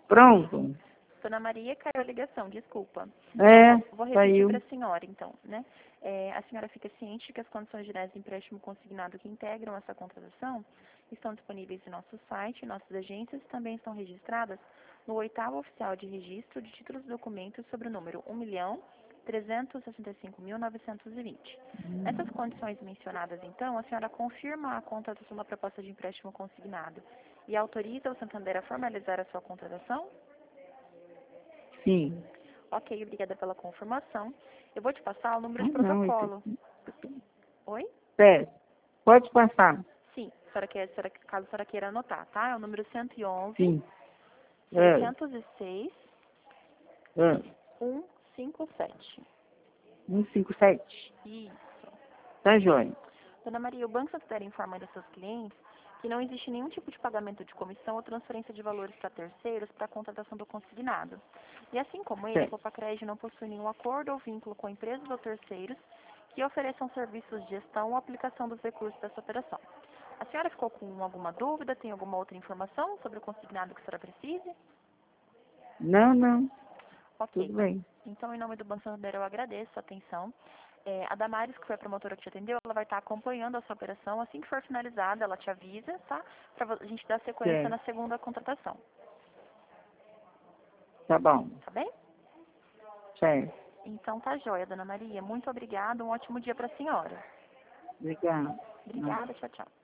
Pronto. Dona Maria, caiu a ligação, desculpa. Saiu. Vou repetir para a senhora, então, né? A senhora fica ciente de que as condições gerais de empréstimo consignado que integram essa contratação estão disponíveis em nosso site, nossas agências também estão registradas no 8º oficial de registro de títulos e documentos sobre o número 1.365.920. Nessas condições mencionadas, então, a senhora confirma a contratação da proposta de empréstimo consignado e autoriza o Santander a formalizar a sua contratação? Sim. Ok, obrigada pela confirmação. Eu vou te passar o número de protocolo. Oi? Pode passar. Sim, caso a senhora queira anotar, tá? É o número 111 Sim. 606 157. 157. Isso. Tá joia. Dona Maria, o Banco Santander informa aos seus clientes que não existe nenhum tipo de pagamento de comissão ou transferência de valores para terceiros para a contratação do consignado. E assim como ele, a Copacred não possui nenhum acordo ou vínculo com empresas ou terceiros que ofereçam serviços de gestão ou aplicação dos recursos dessa operação. A senhora ficou com alguma dúvida? Tem alguma outra informação sobre o consignado que a senhora precise? Não. Ok. Tudo bem. Então, em nome do Banco Santander, eu agradeço a atenção. A Damares, que foi a promotora que te atendeu, ela vai estar acompanhando a sua operação. Assim que for finalizada, ela te avisa, tá? Pra a gente dar sequência na segunda contratação. Tá bom. Tá bem? Certo. Então, tá joia, Dona Maria. Muito obrigada. Um ótimo dia para a senhora. Obrigada. Obrigada. Tchau, tchau.